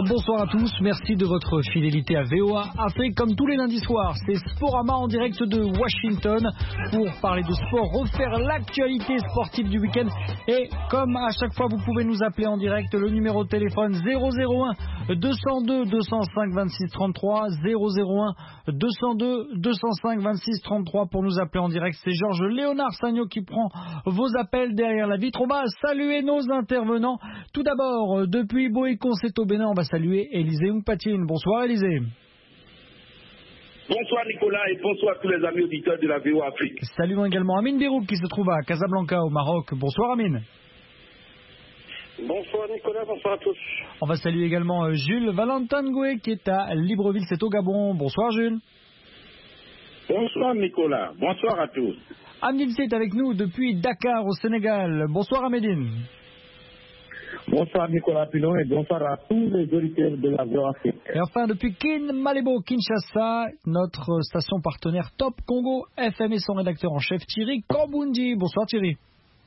Bonsoir à tous, merci de votre fidélité à VOA Afrique. Comme tous les lundis soirs, c'est Sporama en direct de Washington pour parler de sport, refaire l'actualité sportive du week-end. Et comme à chaque fois, vous pouvez nous appeler en direct, le numéro de téléphone 001 202 205 26 33, 001 202 205 26 33 pour nous appeler en direct. C'est Georges Léonard Sagno qui prend vos appels derrière la vitre. On va saluer nos intervenants. Tout d'abord, depuis Boécon, c'est au Bénin, on va saluer Élisée Oupatine. Bonsoir Élisée. Bonsoir Nicolas et bonsoir tous les amis auditeurs de la VOA Afrique. Saluons également Amine Birouk qui se trouve à Casablanca au Maroc. Bonsoir Amine. Bonsoir Nicolas, bonsoir à tous. On va saluer également Jules Valentin Ngoué qui est à Libreville, c'est au Gabon. Bonsoir Jules. Bonsoir Nicolas, bonsoir à tous. Amine est avec nous depuis Dakar au Sénégal. Bonsoir Amédine. Bonsoir Nicolas Pilon et bonsoir à tous les auditeurs de la VOA Afrique. Et enfin, depuis Malebo, Kinshasa, notre station partenaire Top Congo FM et son rédacteur en chef Thierry Korbundi. Bonsoir Thierry.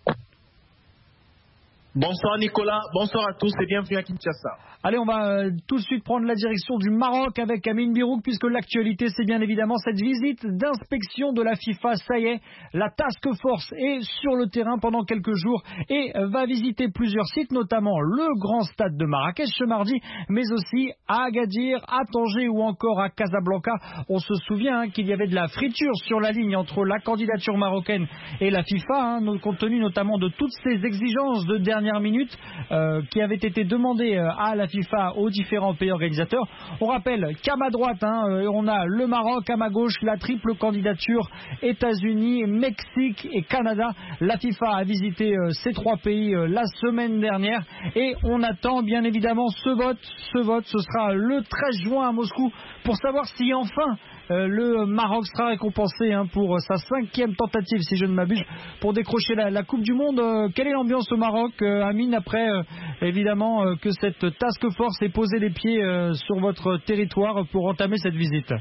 Bonsoir Nicolas, bonsoir à tous et bienvenue à Kinshasa. Allez, on va tout de suite prendre la direction du Maroc avec Amine Birouk puisque l'actualité c'est bien évidemment cette visite d'inspection de la FIFA. Ça y est, la Task Force est sur le terrain pendant quelques jours et va visiter plusieurs sites, notamment le grand stade de Marrakech ce mardi, mais aussi à Agadir, à Tanger ou encore à Casablanca. On se souvient qu'il y avait de la friture sur la ligne entre la candidature marocaine et la FIFA, compte tenu notamment de toutes ces exigences de dernière minute qui avaient été demandées à la FIFA aux différents pays organisateurs. On rappelle qu'à ma droite, on a le Maroc, à ma gauche, la triple candidature États-Unis, Mexique et Canada. La FIFA a visité ces trois pays la semaine dernière et on attend bien évidemment ce vote. Ce vote, ce sera le 13 juin à Moscou pour savoir si enfin le Maroc sera récompensé pour sa 5e tentative, si je ne m'abuse, pour décrocher la Coupe du Monde. Quelle est l'ambiance au Maroc, Amine, après évidemment que cette task force ait posé les pieds sur votre territoire pour entamer cette visite?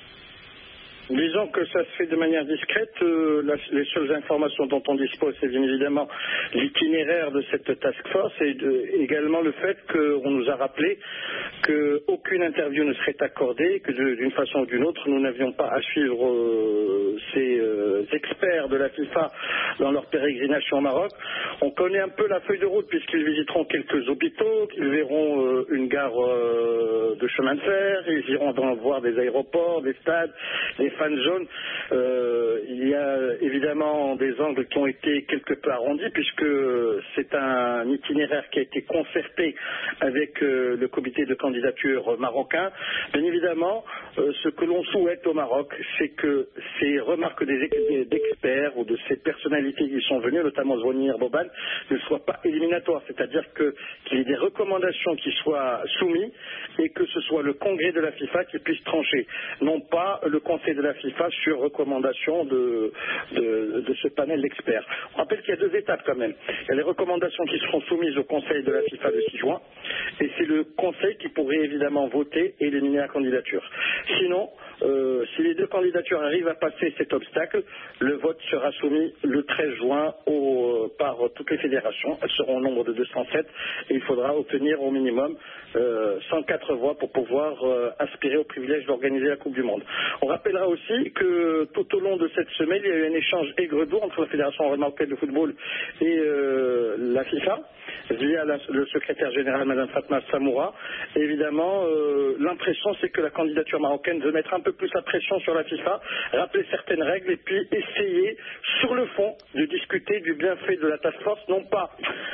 Disons que ça se fait de manière discrète. Les seules informations dont on dispose, c'est bien évidemment l'itinéraire de cette task force et également le fait qu'on nous a rappelé qu'aucune interview ne serait accordée, que d'une façon ou d'une autre, nous n'avions pas à suivre ces experts de la FIFA dans leur pérégrination au Maroc. On connaît un peu la feuille de route puisqu'ils visiteront quelques hôpitaux, ils verront une gare de chemin de fer, ils iront voir des aéroports, des stades, des fan zones. Il y a évidemment des angles qui ont été quelque peu arrondis puisque c'est un itinéraire qui a été concerté avec le comité de candidature marocain. Bien évidemment, ce que l'on souhaite au Maroc, c'est que ces remarques d'experts ou de ces personnalités qui sont venues, notamment Zvonimir Boban, ne soient pas éliminatoires, c'est-à-dire qu'il y ait des recommandations qui soient soumises et que ce soit le congrès de la FIFA qui puisse trancher, non pas le conseil de la FIFA sur recommandation de ce panel d'experts. On rappelle qu'il y a deux étapes quand même. Il y a les recommandations qui seront soumises au conseil de la FIFA le 6 juin et c'est le conseil qui pourrait évidemment voter et éliminer la candidature. Sinon, si les deux candidatures arrivent à passer cet obstacle, le vote sera soumis le 13 juin par toutes les fédérations. Elles seront au nombre de 207 et il faudra obtenir au minimum 104 voix pour pouvoir aspirer au privilège d'organiser la Coupe du Monde. On rappellera aussi que tout au long de cette semaine, il y a eu un échange aigre-doux entre la Fédération marocaine de football et la FIFA via le secrétaire général Mme Fatma Samoura. Et évidemment, l'impression c'est que la candidature marocaine veut mettre un peu plus la pression sur la FIFA, rappeler certaines règles et puis essayer sur le fond de discuter du bienfait de la task force, non pas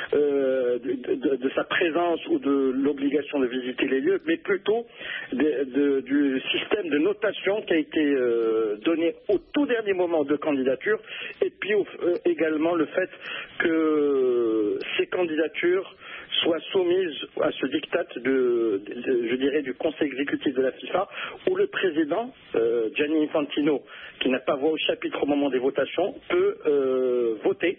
de sa présence ou de l'obligation de visiter les lieux, mais plutôt du système de notation qui a été donné au tout dernier moment de candidature et puis également le fait que ces candidatures soient soumises à ce diktat je dirais du conseil exécutif de la FIFA où le président Gianni Infantino, qui n'a pas voix au chapitre au moment des votations, peut voter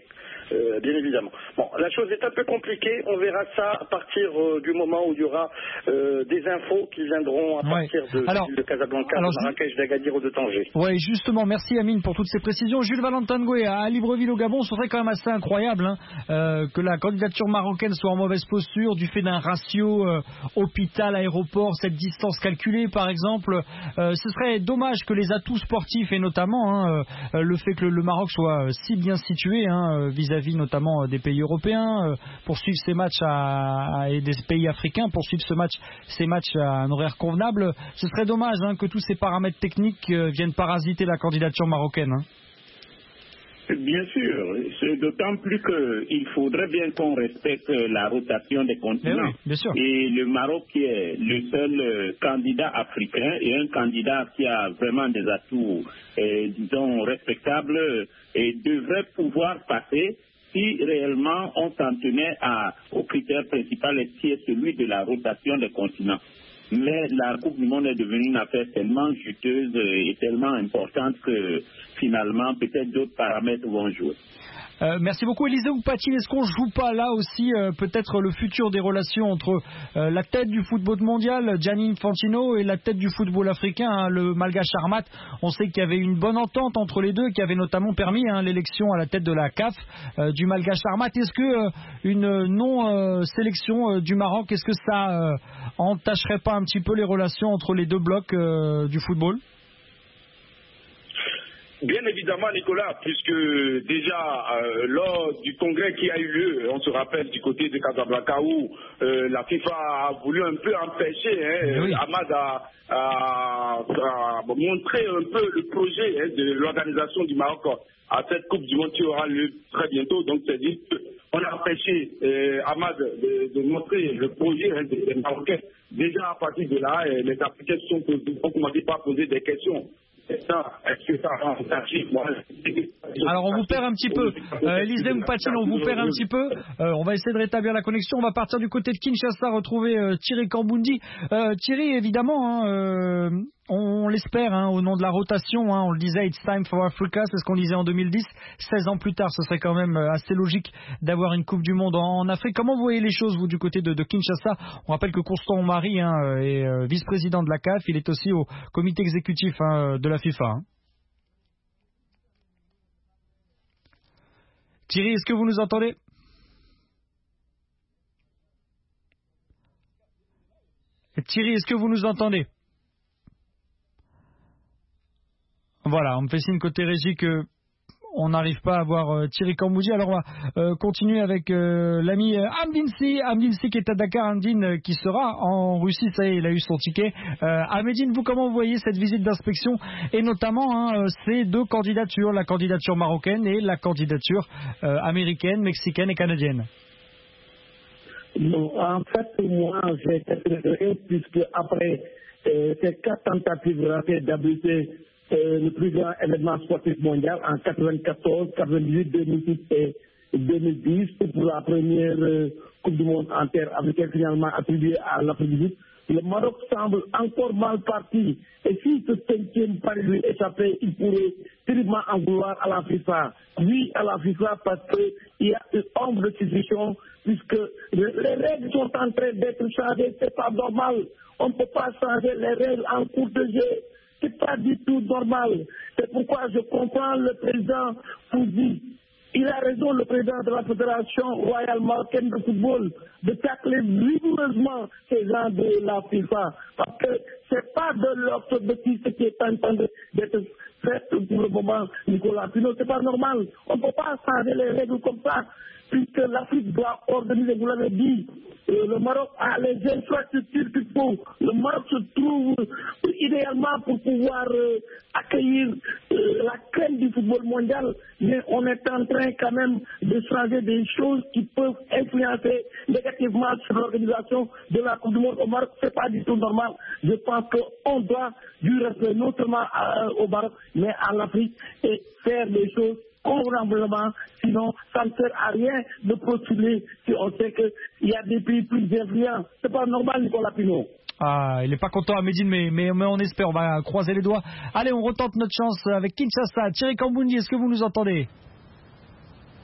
bien évidemment. Bon, la chose est un peu compliquée. On verra ça à partir du moment où il y aura des infos qui viendront à partir de Casablanca, de Marrakech, d'Agadir ou de Tanger. Oui, justement, merci Amine pour toutes ces précisions. Jules Valentin Ngoué à Libreville au Gabon, ce serait quand même assez incroyable que la candidature marocaine soit en mauvaise posture du fait d'un ratio hôpital-aéroport, cette distance calculée par exemple. Ce serait dommage que les atouts sportifs et notamment le fait que le Maroc soit si bien situé vis-à-vis notamment des pays européens pour suivre ces matchs et des pays africains pour suivre ces matchs à un horaire convenable. Ce serait dommage que tous ces paramètres techniques viennent parasiter la candidature marocaine. Bien sûr, c'est d'autant plus qu'il faudrait bien qu'on respecte la rotation des continents. Oui, bien sûr. Et le Maroc qui est le seul candidat africain et un candidat qui a vraiment des atouts, disons, respectables et devrait pouvoir passer si réellement on s'en tenait au critère principal qui est celui de la rotation des continents. Mais la Coupe du Monde est devenue une affaire tellement juteuse et tellement importante que finalement peut-être d'autres paramètres vont jouer. Merci beaucoup Élisée Oupati. Est-ce qu'on joue pas là aussi peut-être le futur des relations entre la tête du football mondial, Gianni Infantino, et la tête du football africain, le Malgache Armat? On sait qu'il y avait une bonne entente entre les deux qui avait notamment permis l'élection à la tête de la CAF du Malgache Armat. Est-ce que une non-sélection du Maroc, est-ce que ça entacherait pas un petit peu les relations entre les deux blocs du football? Bien évidemment, Nicolas, puisque déjà lors du congrès qui a eu lieu, on se rappelle du côté de Casablanca où la FIFA a voulu un peu empêcher Ahmad à montrer un peu le projet de l'organisation du Maroc à cette Coupe du Monde qui aura lieu très bientôt. Donc c'est dit qu'on a empêché Ahmad de montrer le projet des Marocains. Déjà à partir de là, les Africains ont commencé par poser des questions. Alors on vous perd un petit peu, Élisée Mpatine, on vous perd un petit peu. On va essayer de rétablir la connexion. On va partir du côté de Kinshasa retrouver Thierry Kamboundi. Thierry, évidemment, on l'espère au nom de la rotation. On le disait, it's time for Africa, c'est ce qu'on disait en 2010. 16 ans plus tard, ce serait quand même assez logique d'avoir une Coupe du Monde en Afrique. Comment vous voyez les choses, vous, du côté de Kinshasa? On rappelle que Constant Omari est vice-président de la CAF. Il est aussi au comité exécutif de la FIFA. Thierry, est-ce que vous nous entendez? Thierry, est-ce que vous nous entendez? Voilà, on me fait signe côté régie que on n'arrive pas à avoir Thierry Kamboundi. Alors on va continuer avec l'ami Amdinsi qui est à Dakar. Amdine qui sera en Russie, ça y est, il a eu son ticket. Amedine, vous, comment vous voyez cette visite d'inspection et notamment ces deux candidatures, la candidature marocaine et la candidature américaine, mexicaine et canadienne? Non, en fait, moi, j'ai été très puisque après ces 4 tentatives ratées d'abuser le plus grand événement sportif mondial en 94, 98, 2006 et 2010 pour la première Coupe du Monde en terre africaine finalement attribuée à l'Afrique du Sud. Le Maroc semble encore mal parti. Et si ce 5e pari lui échappait, il pourrait terriblement en vouloir à la FIFA. Oui, à la FIFA, parce qu'il y a une ombre de suspicion, puisque les règles sont en train d'être changées. C'est pas normal. On ne peut pas changer les règles en cours de jeu. C'est pas du tout normal. C'est pourquoi je comprends le président Fouzi. Il a raison, le président de la Fédération royale marocaine de football, de tacler rigoureusement ces gens de la FIFA. Parce que c'est pas de leur bêtise qui est en train d'être fait pour le moment, Nicolas Pino. C'est pas normal. On ne peut pas changer les règles comme ça, puisque l'Afrique doit organiser, vous l'avez dit. Le Maroc a les infrastructures qu'il faut. Le Maroc se trouve idéalement pour pouvoir accueillir la crème du football mondial, mais on est en train quand même de changer des choses qui peuvent influencer négativement sur l'organisation de la Coupe du Monde au Maroc. C'est pas du tout normal. Je pense qu'on doit du respect non seulement au Maroc, mais à l'Afrique et faire des choses convenablement, sinon ça ne sert à rien de postuler si on sait qu'il y a des pays plus influents. C'est pas normal, Nicolas Pino. Ah, il n'est pas content à Médine, mais on espère, on va croiser les doigts. Allez, on retente notre chance avec Kinshasa. Thierry Kamboundi, est-ce que vous nous entendez?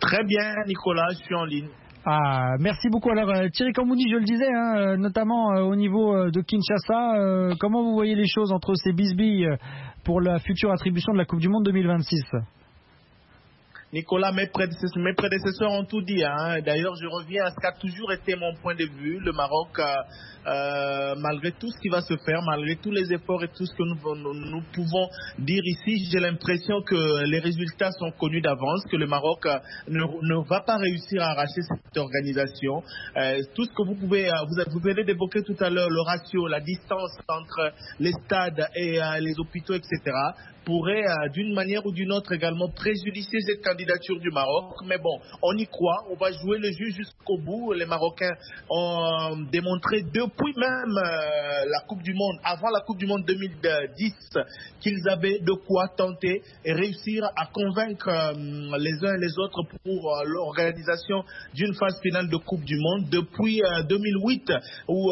Très bien, Nicolas, je suis en ligne. Ah, merci beaucoup. Alors Thierry Kamboundi, je le disais, notamment au niveau de Kinshasa, comment vous voyez les choses entre ces bisbilles pour la future attribution de la Coupe du Monde 2026? Nicolas, mes prédécesseurs ont tout dit. D'ailleurs, je reviens à ce qu'a toujours été mon point de vue. Le Maroc, malgré tout ce qui va se faire, malgré tous les efforts et tout ce que nous pouvons dire ici, j'ai l'impression que les résultats sont connus d'avance, que le Maroc ne va pas réussir à arracher cette organisation. Tout ce que vous venez d'évoquer tout à l'heure, le ratio, la distance entre les stades et les hôpitaux, etc., pourrait d'une manière ou d'une autre également préjudicer cette candidature du Maroc. Mais bon, on y croit, on va jouer le jeu jusqu'au bout. Les Marocains ont démontré depuis même la Coupe du Monde, avant la Coupe du Monde 2010, qu'ils avaient de quoi tenter et réussir à convaincre les uns et les autres pour l'organisation d'une phase finale de Coupe du Monde. Depuis 2008, où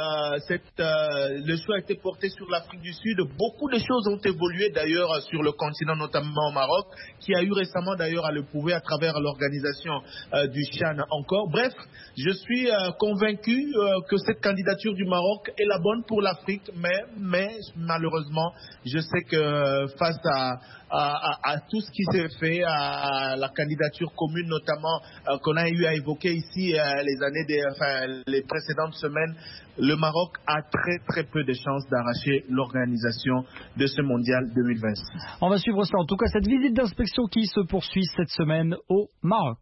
le choix a été porté sur l'Afrique du Sud, beaucoup de choses ont évolué d'ailleurs sur le continent, notamment au Maroc, qui a eu récemment d'ailleurs à le prouver à travers l'organisation du CHAN encore. Bref, je suis convaincu que cette candidature du Maroc est la bonne pour l'Afrique, mais malheureusement, je sais que face à tout ce qui s'est fait, à la candidature commune notamment qu'on a eu à évoquer ici les précédentes semaines, le Maroc a très très peu de chances d'arracher l'organisation de ce mondial 2026. On va suivre ça. En tout cas, cette visite d'inspection qui se poursuit cette semaine au Maroc.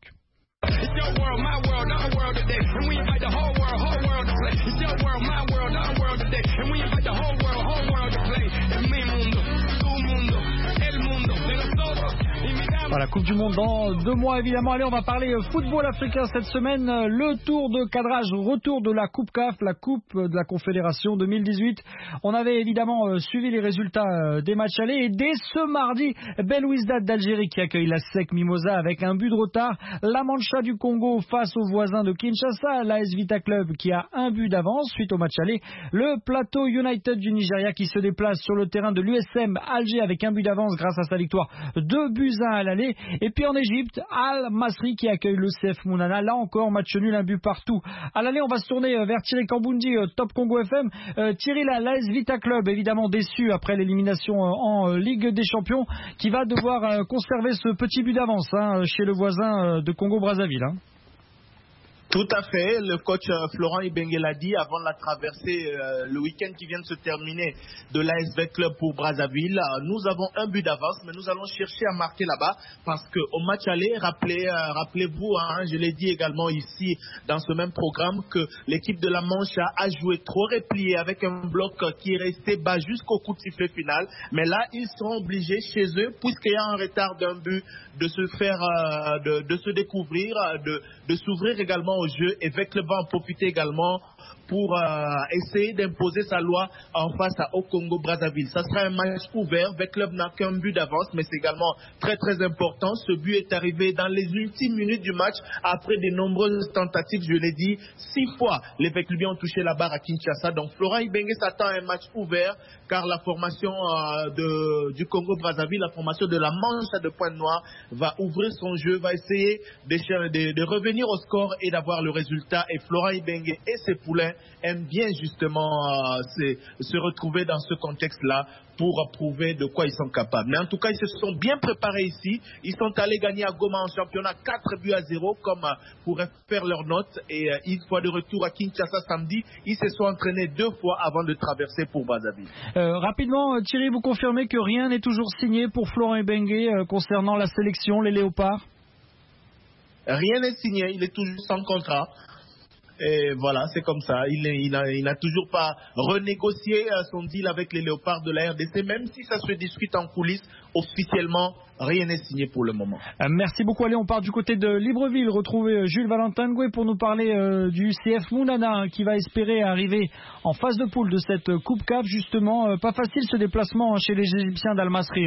Voilà, Coupe du Monde dans 2 mois évidemment. Allez, on va parler football africain cette semaine. Le tour de cadrage, retour de la Coupe CAF, la Coupe de la Confédération 2018. On avait évidemment suivi les résultats des matchs allés. Et dès ce mardi, Belouizdad d'Algérie qui accueille la SEC Mimosa avec un but de retard. La Mancha du Congo face aux voisins de Kinshasa. L'AS Vita Club qui a un but d'avance suite au match aller. Le Plateau United du Nigeria qui se déplace sur le terrain de l'USM Alger avec un but d'avance grâce à sa victoire 2-1 à l'aller. Et puis en Égypte, Al Masri qui accueille le CF Mounana. Là encore, match nul, un but partout. À l'aller, on va se tourner vers Thierry Kamboundi, Top Congo FM. Thierry, l'AS Vita Club, évidemment déçu après l'élimination en Ligue des Champions, qui va devoir conserver ce petit but d'avance chez le voisin de Congo-Brazzaville. Tout à fait. Le coach Florent Ibenge l'a dit avant la traversée le week-end qui vient de se terminer de l'ASV Club pour Brazzaville. Nous avons un but d'avance, mais nous allons chercher à marquer là-bas parce qu'au match aller, rappelez-vous, je l'ai dit également ici dans ce même programme, que l'équipe de la Mancha a joué trop replié avec un bloc qui est resté bas jusqu'au coup de sifflet final. Mais là, ils seront obligés chez eux, puisqu'il y a un retard d'un but, de se faire, de se découvrir, de s'ouvrir également au jeu, et Veclub va en profiter également pour essayer d'imposer sa loi en face au Congo-Brazzaville. Ça sera un match ouvert. Veclub n'a qu'un but d'avance, mais c'est également très très important. Ce but est arrivé dans les ultimes minutes du match, après de nombreuses tentatives, je l'ai dit, 6 fois les Veclubiens ont touché la barre à Kinshasa. Donc Florent Ibenge s'attend à un match ouvert, car la formation du Congo-Brazzaville, la formation de la Manche de Pointe-Noire, va ouvrir son jeu, va essayer de revenir au score et d'avoir le résultat. Et Florent Ibenge et ses poulains aiment bien justement se retrouver dans ce contexte-là pour prouver de quoi ils sont capables. Mais en tout cas, ils se sont bien préparés ici. Ils sont allés gagner à Goma en championnat 4-0 comme pour faire leur note. Et une fois de retour à Kinshasa samedi, ils se sont entraînés 2 fois avant de traverser pour Brazzaville. Rapidement, Thierry, vous confirmez que rien n'est toujours signé pour Florent Ibenge concernant la sélection, les Léopards? Rien n'est signé, il est toujours sans contrat. Et voilà, c'est comme ça. Il n'a toujours pas renégocié son deal avec les Léopards de la RDC, même si ça se discute en coulisses. Officiellement, rien n'est signé pour le moment. Merci beaucoup. Allez, on part du côté de Libreville, retrouver Jules Valentin Ngoué pour nous parler du CF Mounana qui va espérer arriver en phase de poule de cette Coupe CAF. Justement, pas facile ce déplacement chez les Égyptiens d'Al Masri.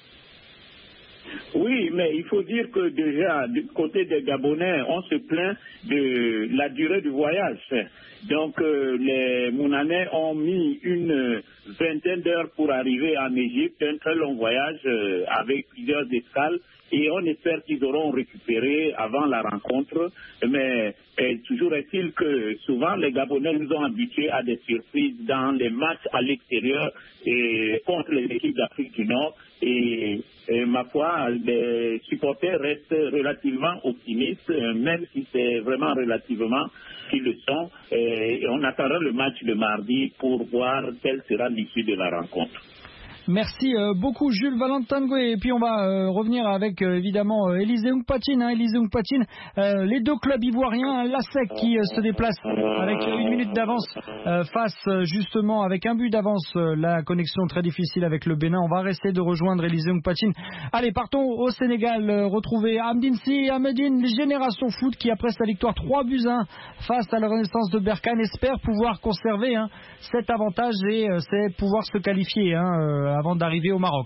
Oui, mais il faut dire que déjà, du côté des Gabonais, on se plaint de la durée du voyage. Donc, les Mounanais ont mis une vingtaine d'heures pour arriver en Égypte, un très long voyage avec plusieurs escales. et on espère qu'ils auront récupéré avant la rencontre. Mais toujours est-il que souvent les Gabonais nous ont habitués à des surprises dans les matchs à l'extérieur et contre les équipes d'Afrique du Nord. Et ma foi, les supporters restent relativement optimistes, même si c'est vraiment relativement qu'ils le sont. Et on attendra le match de mardi pour voir quelle sera l'issue de la rencontre. Merci beaucoup Jules Valentin. Et puis on va revenir avec évidemment Élisée Mpatine. Élisée Mpatine, les deux clubs ivoiriens, l'ASEC qui se déplace avec 1 minute d'avance face justement avec un but d'avance. La connexion très difficile avec le Bénin. On va rester de rejoindre Élisée Mpatine. Allez, partons au Sénégal, retrouver Amdinsi Ahmedine, Génération Foot qui après sa victoire 3-1 face à la Renaissance de Berkane espère pouvoir conserver cet avantage et c'est pouvoir se qualifier avant d'arriver au Maroc.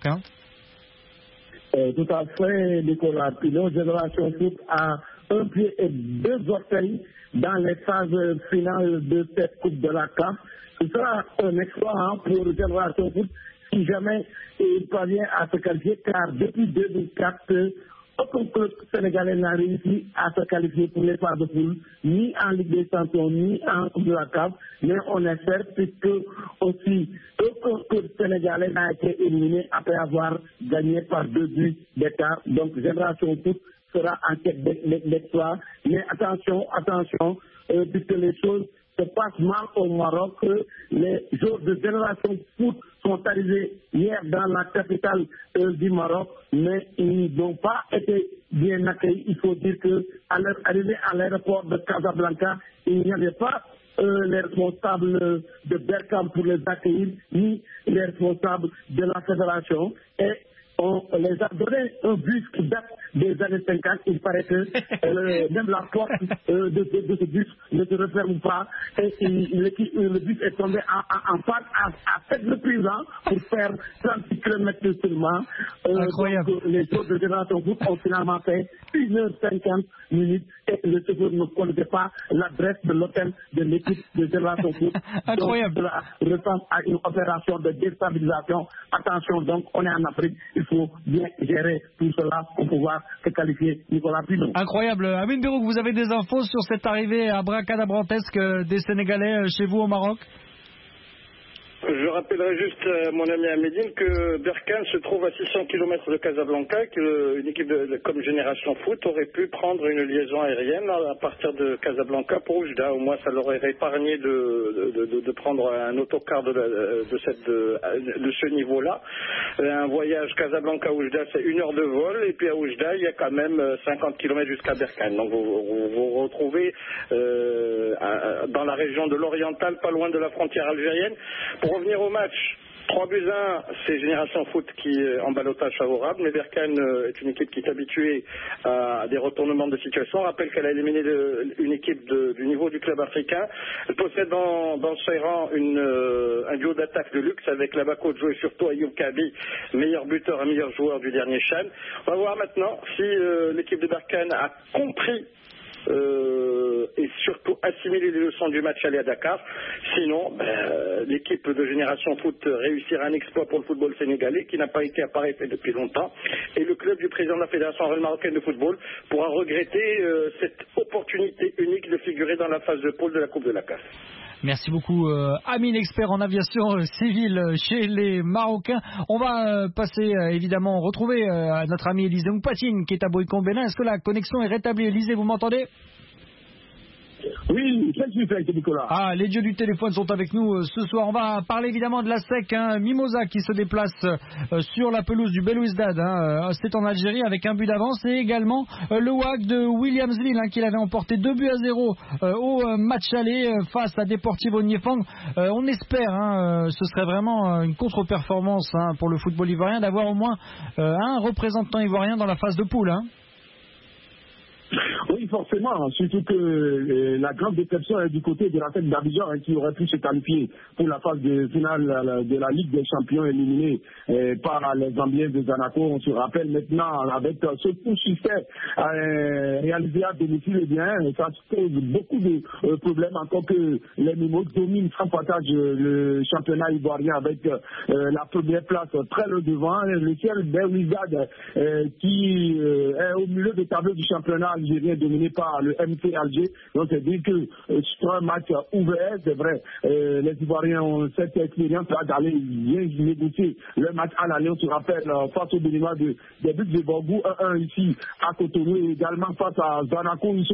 Tout à fait, Nicolas Pilot. Génération Foot a un pied et 2 orteils dans les phases finales de cette Coupe de la CAF. Ce sera un exploit pour Génération Foot si jamais il parvient à se qualifier, car depuis 2004, aucun club sénégalais n'a réussi à se qualifier pour les phases de poule, ni en Ligue des Champions, ni en Coupe de la CAF. Mais on espère puisque aussi aucun club sénégalais n'a été éliminé après avoir gagné par 2 buts d'écart. Donc Génération Foot sera en quête d'exploit. Mais attention, puisque les choses se passent mal au Maroc. Les joueurs de Génération Foot sont arrivés hier dans la capitale du Maroc, mais ils n'ont pas été bien accueillis. Il faut dire qu'à leur arrivée à l'aéroport de Casablanca, il n'y avait pas les responsables de Berkane pour les accueillir, ni les responsables de la fédération. Et on les a donné un bus qui date des années 50. Il paraît que même la porte de ce bus ne se referme pas. Et le bus est tombé en panne à 7 reprises pour faire 36 km seulement. Incroyable. Donc, les autres de Génération Foot ont finalement fait 1h50 et le chauffeur ne connaissait pas l'adresse de l'hôtel de l'équipe de Génération Foot. Incroyable. Donc, cela ressemble à une opération de déstabilisation. Attention, donc, on est en Afrique. Il faut bien gérer tout cela pour pouvoir se qualifier, Nicolas Pilot. Incroyable. Amin Birouk, vous avez des infos sur cette arrivée abracadabrantesque des Sénégalais chez vous au Maroc? Je rappellerai juste à mon ami Ahmedine que Berkane se trouve à 600 km de Casablanca, qu'une équipe comme Génération Foot aurait pu prendre une liaison aérienne à partir de Casablanca pour Oujda. Au moins, ça leur aurait épargné de prendre un autocar de ce niveau-là. Un voyage Casablanca-Oujda, c'est 1 heure de vol, et puis à Oujda, il y a quand même 50 km jusqu'à Berkane. Donc vous vous retrouvez dans la région de l'Oriental, pas loin de la frontière algérienne. Pour revenir au match, 3-1, c'est Génération Foot qui est en ballottage favorable, mais Berkane est une équipe qui est habituée à des retournements de situation. On rappelle qu'elle a éliminé une équipe du niveau du club africain. Elle possède dans ses rangs un duo d'attaque de luxe avec Labako Joe et surtout Ayoub Kabi, meilleur buteur et meilleur joueur du dernier CHAN. On va voir maintenant si l'équipe de Berkane a compris et surtout assimiler les leçons du match aller à Dakar. Sinon, l'équipe de Génération Foot réussira un exploit pour le football sénégalais qui n'a pas été appareillé depuis longtemps. Et le club du président de la Fédération marocaine de football pourra regretter cette opportunité unique de figurer dans la phase de poule de la Coupe de la CAF. Merci beaucoup Amine, expert en aviation civile chez les Marocains. On va passer évidemment retrouver notre ami Élisée Mpatine qui est à Boïcon Bénin. Est-ce que la connexion est rétablie? Élisée, vous m'entendez? Oui, je suis fait, Nicolas. Ah, les dieux du téléphone sont avec nous ce soir. On va parler évidemment de la SEC, Mimosa qui se déplace sur la pelouse du Belouizdad. C'est en Algérie avec un but d'avance et également le WAC de Williamsville qui l'avait emporté 2-0 au match aller face à Deportivo Niefang. On espère, ce serait vraiment une contre-performance pour le football ivoirien d'avoir au moins un représentant ivoirien dans la phase de poule. Oui, Oui, forcément, surtout que la grande déception est du côté de la tête d'Abidjan qui aurait pu se qualifier pour la phase de finale de la Ligue des Champions éliminée par les Zambiens de Zanaco. On se rappelle maintenant avec ce coup succès réalisé à domicile, eh bien, ça pose beaucoup de problèmes encore que les Mimos dominent sans partage le championnat ivoirien avec la première place très loin devant. Le ciel des Wizards qui est au milieu du tableau du championnat algérien dominé par le MC Alger. Donc c'est dire que c'est un match ouvert, c'est vrai. Les Ivoiriens ont cette expérience d'aller bien négocier le match à l'aller. On se rappelle face au Béninois des buts de Borgou 1-1 ici à Cotonou et également face à Zanaco.